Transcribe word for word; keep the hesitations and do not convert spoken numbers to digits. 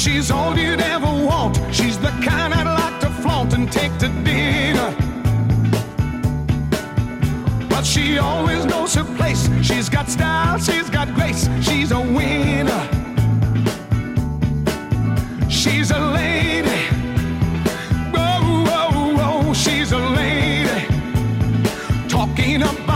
She's all you'd ever want. She's the kind I'd like to flaunt and take to dinner. But she always knows her place. She's got style, she's got grace. She's a winner. She's a lady. Whoa, whoa, whoa. She's a lady. Talking up